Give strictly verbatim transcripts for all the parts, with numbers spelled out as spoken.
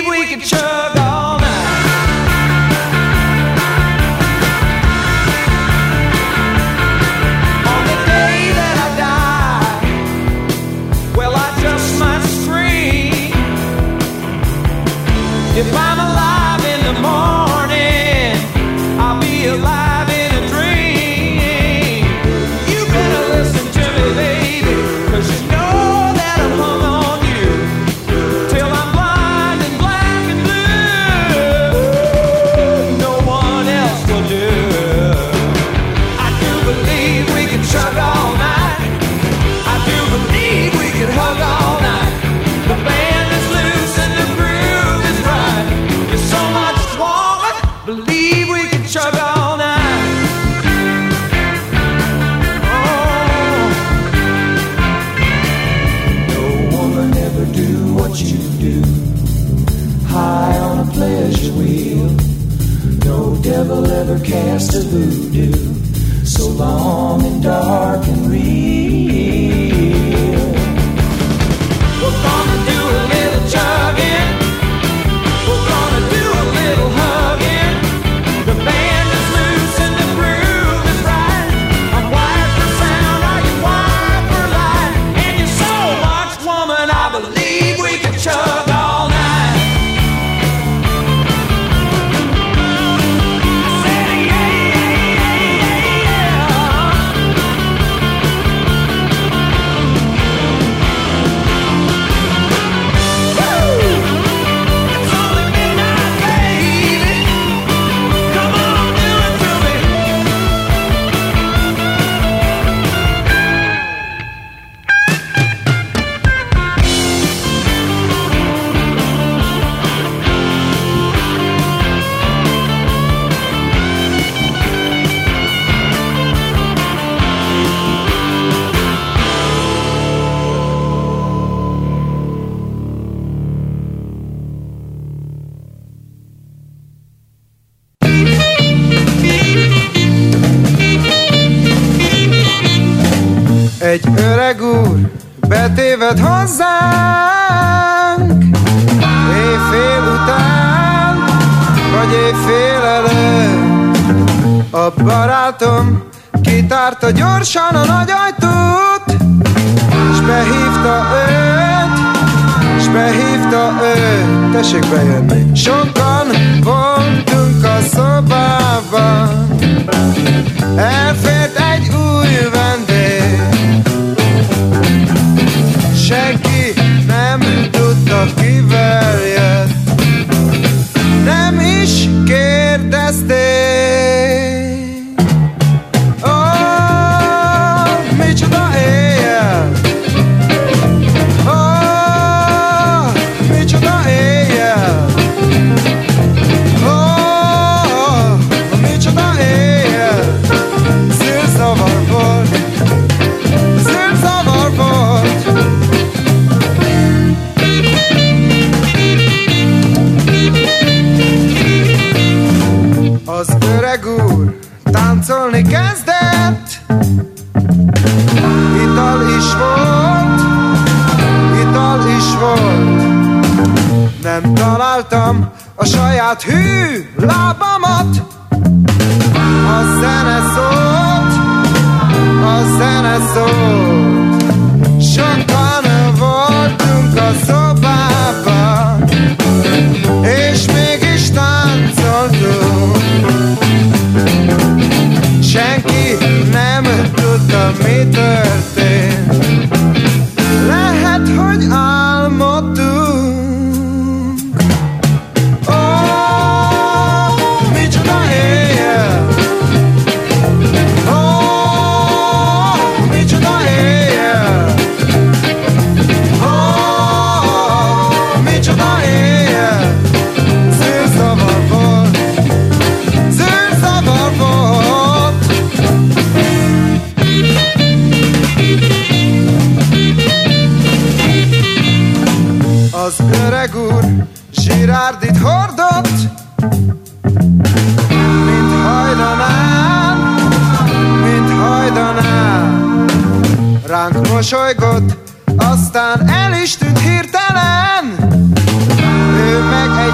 we could chug all night. On the day that I die, well, I just might scream. If I'm alive in the morning, I'll be alive in a dream. You better listen to me, baby, 'cause you know that I'm hung on you till I'm blind and black and blue. No one else will do. I do believe we can chug all night. I do believe we can hug all night. The band is loose and the groove is right. You're so much stronger. Believe we can chug all night. Oh, no woman ever do what you do, high on a pleasure wheel. No devil ever cast a voodoo, so long and dark and real. We're gonna do a little chugging. We're gonna do a little hugging. The band is loose and the groove is right. I'm wired for sound, are you wired for light? And you're so much woman, I believe we can chug all night. I said yeah, yeah, yeah, yeah, yeah. Woo! It's only midnight, baby. Come on, do it to me. Egy öreg úr betéved hozzánk, éjfél után, vagy éjfél előtt. A barátom kitárta gyorsan a nagy ajtót, s behívta őt, s behívta őt. Tessék bejönni. Sokan voltunk a szobában, elfért egy új vendég. Senki nem tudta, kivel jött, nem is kérdezték. Ó, micsoda éjjel! Ó, micsoda éjjel! Ó, micsoda éjjel! Zűrzavar volt, zűrzavar volt. Az öreg úr táncolni kezdett, ital is volt, ital is volt. Nem találtam a saját hű lábamat. A zene szólt, a zene szólt. Sokan voltunk a szobában, és mégis táncoltunk. Senki nem tudta, mi történt. Lehet, hogy álmodtunk. Ó, micsoda éjjel! Ó, micsoda éjjel! Ó, micsoda éjjel! Zűrzavar volt, zűrzavar volt. Az öreg úr zsirárdit hordott, mint hajdanán, mint hajdanán. Ránk mosolygott, aztán el is tűnt hirtelen. Ő meg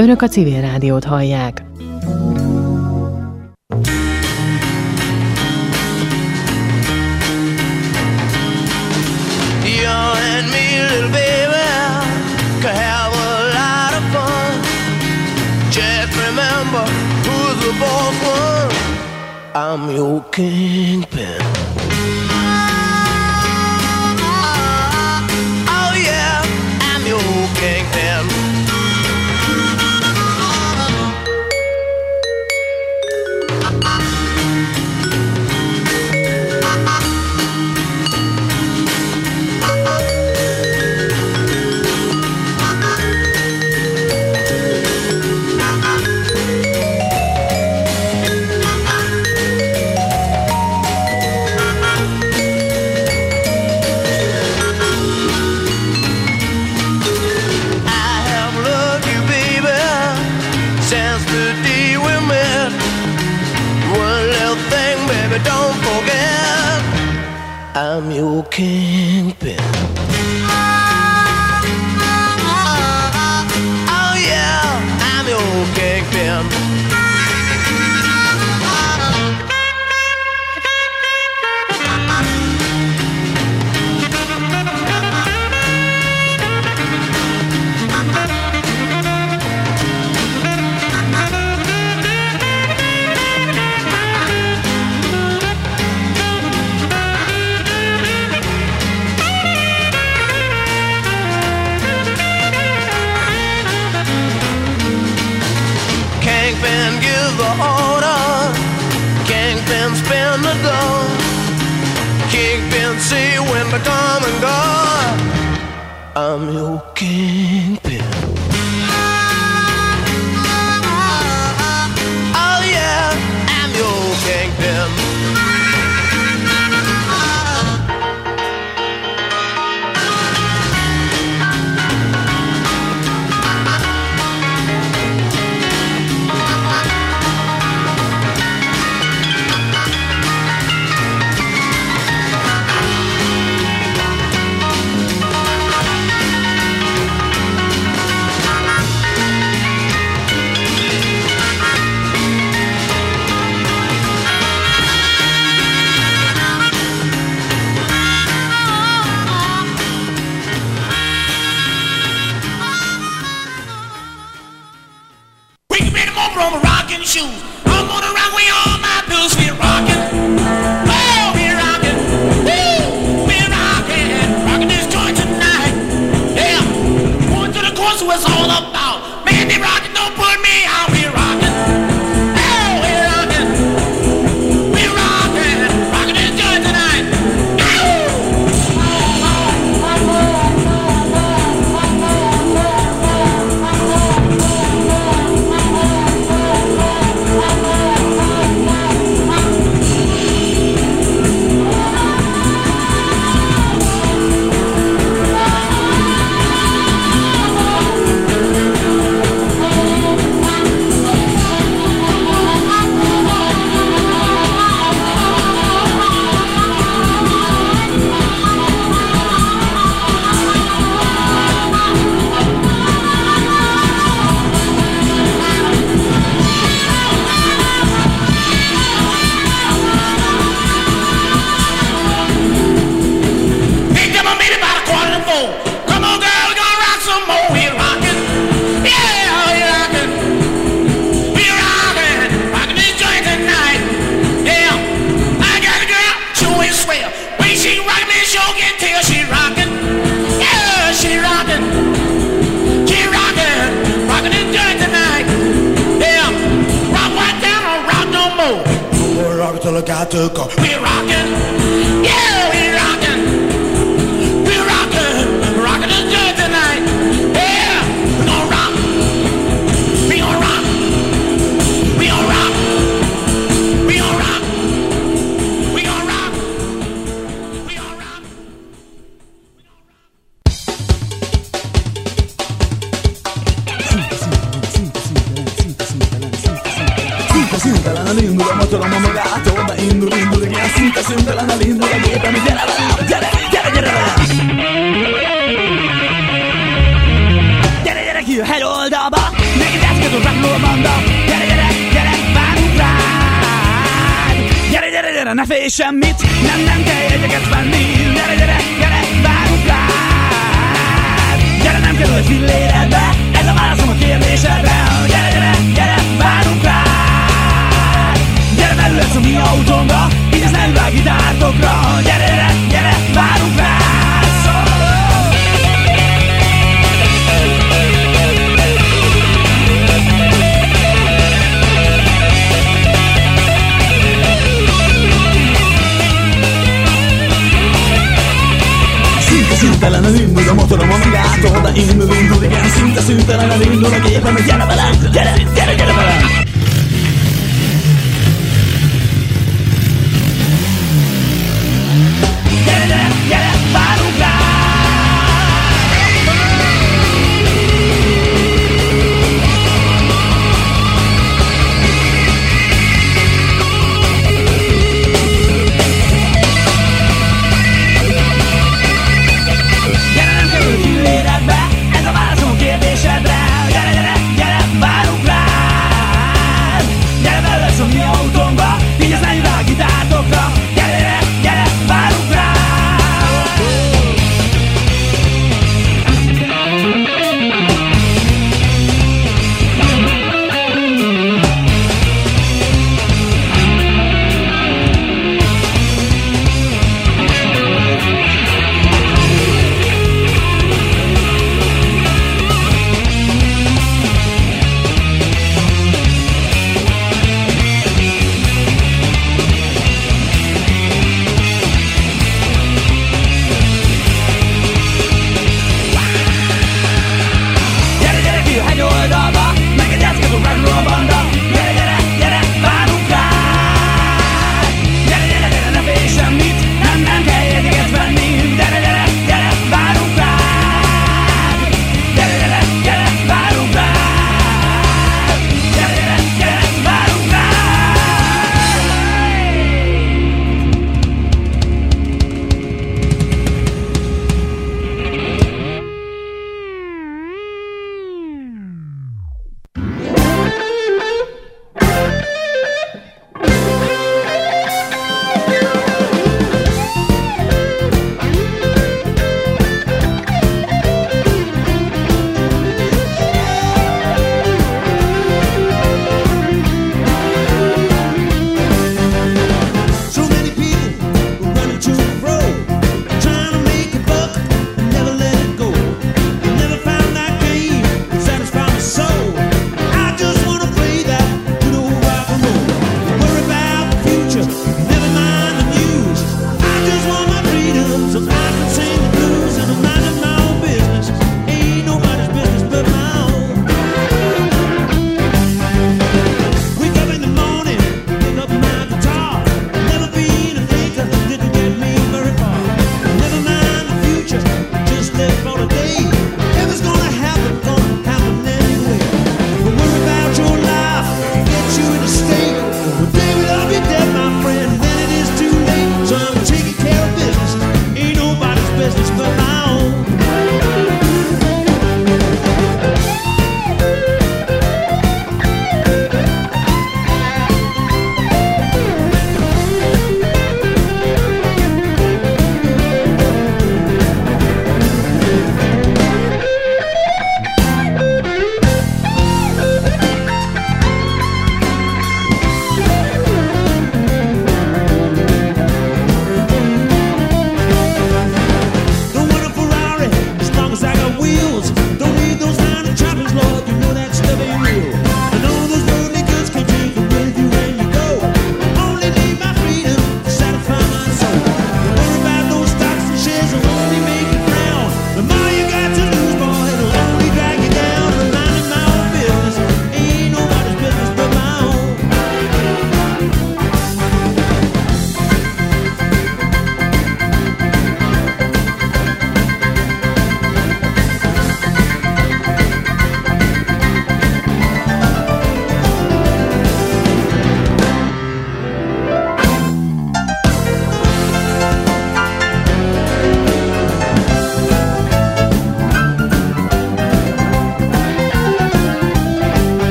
Önök a Civil Rádiót hallják. I'm your kingpin. Oh yeah, I'm your kingpin. I'm your kingpin. Oh yeah, I'm your kingpin. To come and go, I'm your kingpin. Oh yeah, I'm your kingpin. Got to go. We're rocking, yeah, we're rocking, we're rocking, rocking the joint tonight. Yeah, we're gonna rock, we gonna rock, we gonna rock, we gonna rock, we gonna rock, we gonna rock. Sinta, sinta, la linda, la moto, la mamma. Indul, indul, ia sinta, sinta, la linda, la ghieta, mi viene la viene, viene, viene la viene, viene, viene, you head all the bar, make it dance. Normanda. Gyere, gyere, gyere, várunk rád. Gyere, gyere, gyere, ne félj semmit, nem, nem kell jegyeket venni. Gyere, gyere, gyere, várunk rád. Gyere, nem kerül egy filléredbe, ez a válaszom a kérdésedre. Gyere, gyere, gyere, várunk rád. Gyere, belülhetsz a mi autónkba, így ez nem vág gitártokra. Gyere, gyere, gyere, várunk rád. Szüntelenül indul a motorom, amíg átol, de indul, indul, igen, szinte szüntelenül indul a gépem, hogy gyere velem, gyere, gyere, gyere velem! Gyere, gyere, gyere, várunk rád! Kérdésedre. Gyere, gyere, gyere, várunk rád.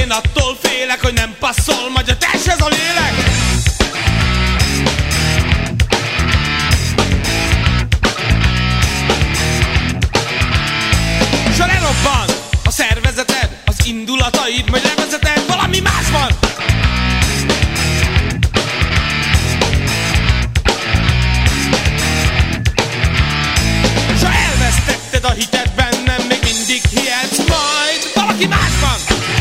Én attól félek, hogy nem passzol majd a testhez a lélek. S ha lerobban a szervezeted, az indulataid, majd levezeted, valami más van. S ha elvesztetted a hited bennem, még mindig hihetsz majd, valaki más van.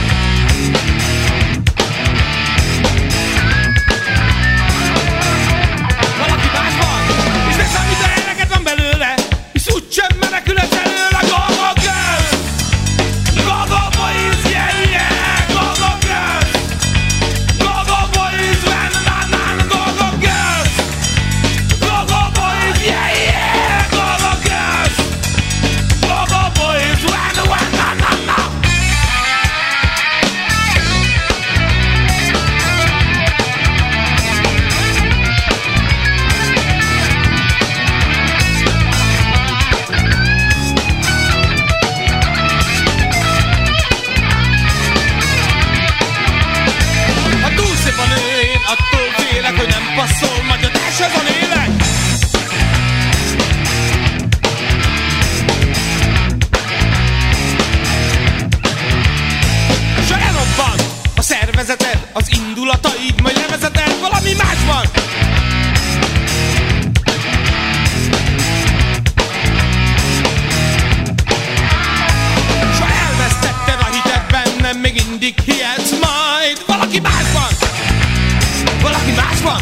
Valaki más van, és vesz, amit a eleget van belőle, és úgysem menekülhetsz előle. Go-go girls, go-go boys, yeah, yeah, go-go girls, go-go boys, na na na, go-go girls, go-go boys, yeah, yeah, go-go girls, go-go boys, na na na na na. Ha túl szép a nő, én attól félek, hogy nem passzol majd a testhez a lélek. S ha elrobban a szervezeted, az indulataid, majd levezeted, valami más van. S ha elvesztetted a hited bennem, még mindig hihetsz majd, valaki más van. Valaki más van.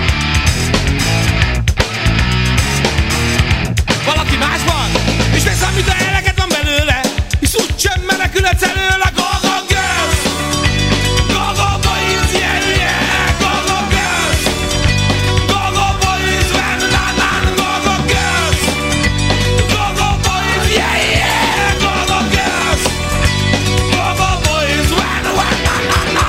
Valaki más van. És vesz, amit a eleget van belőle, és úgysem menekülhetsz előle. Go-go girls, go-go boys, yeah, yeah, go-go girls, go-go boys, na na na, go-go girls, go-go boys, yeah, yeah, go-go girls, go-go boys, na na na na.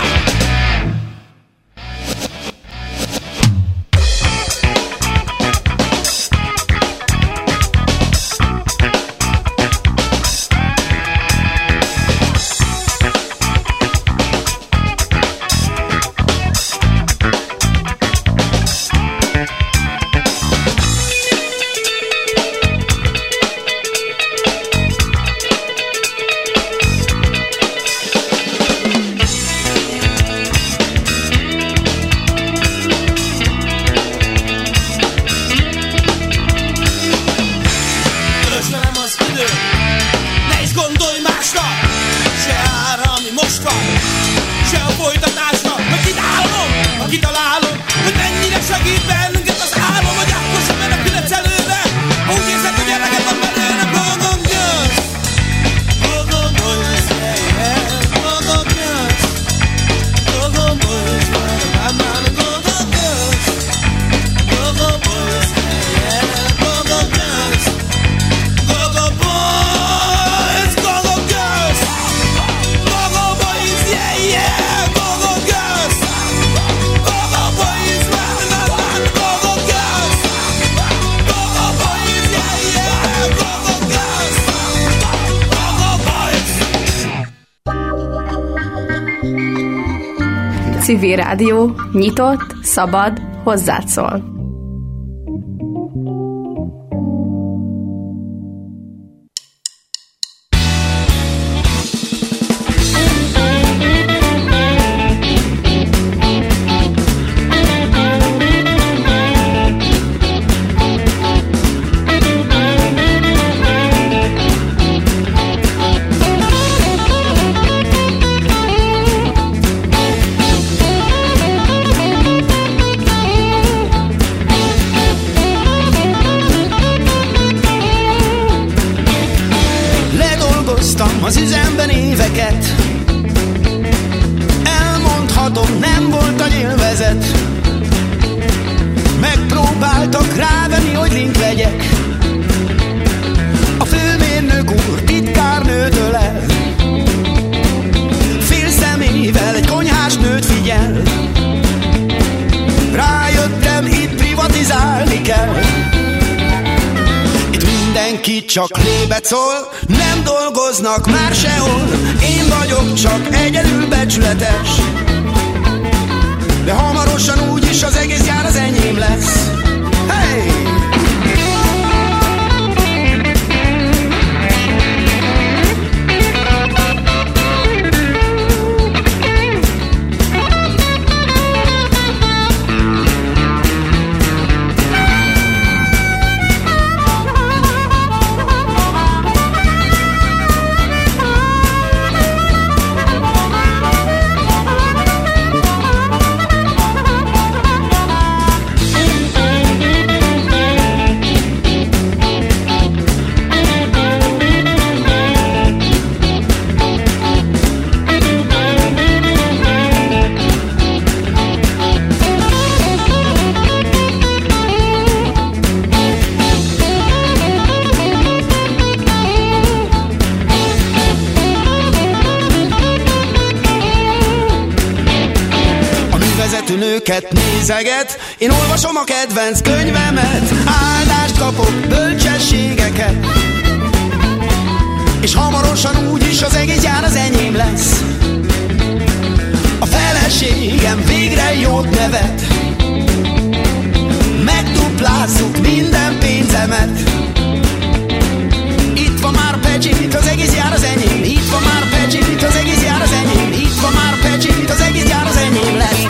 Öltsd velem az idő, ne is gondolj másra, se arra, ami most van, se a folytatásra, mert kitalálom, ha kitalálom, hogy mennyire segít bennünket az álom, hogy akkor sem menekülhetsz előre, ha úgy érzed, hogy eleget van belőle. Go-go girls, go-go boys, yeah, yeah, go-go girls, go-go boys, na na na, go-go girls, go-go boys, yeah, yeah, go-go girls, go-go boys, go-go girls, go-go boys, yeah, yeah, go-go girls, go-go boys, na na na, go-go girls, go-go boys, yeah, yeah, go-go girls, go-go boys. Civil Rádió, nyitott, szabad, hozzád szól. Az üzemben éveket, elmondhatom, nem volt a nyilvezet. Megpróbáltak rávenni, hogy link legyek. A főmérnök úr titkárnőtől el, fél szemével egy konyhás nőt figyel. Rájöttem, itt privatizálni kell. Itt mindenki csak lébet szól, nem dolgoznak már sehol. Én vagyok csak egyedül becsülve. becsületes, de hamarosan úgyis az egész gyár az enyém lesz. Hey! Nőket nézeget, én olvasom a kedvenc könyvemet, áldást kapok, bölcsességeket, és hamarosan úgyis az egész gyár az enyém lesz. A feleségem végre jót nevet, megduplázzuk minden pénzemet. Itt van már Pecsit, az egész gyár az enyém. Itt van már Pecsit, az egész gyár az enyém. Itt van már Pecsit, az egész gyár az enyém lesz.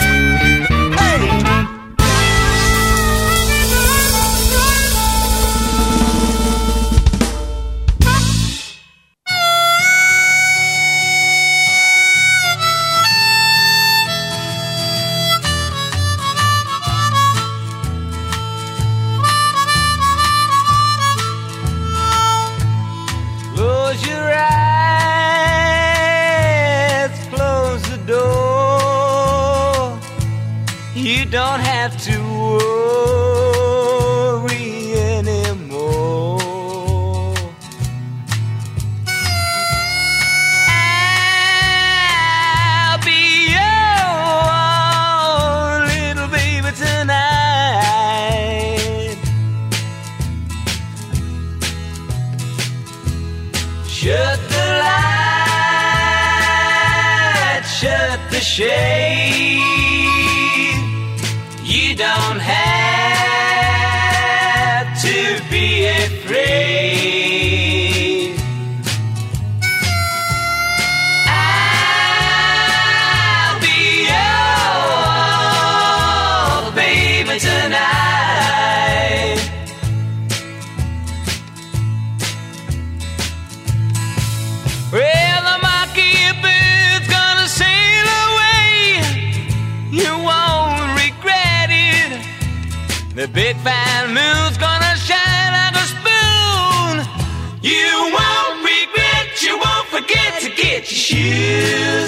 The big fat moon's gonna shine like a spoon. You won't regret, you won't forget to get your shoes.